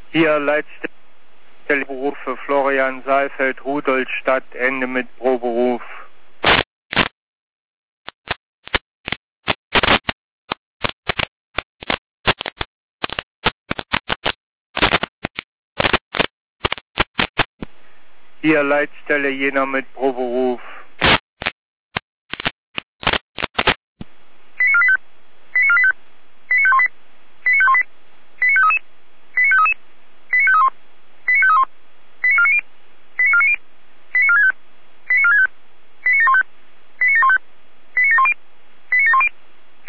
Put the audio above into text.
Hier Leitstelle Berufe Florian Saalfeld, Rudolstadt, Ende mit Proberuf. Hier Leitstelle Jena mit Proberuf.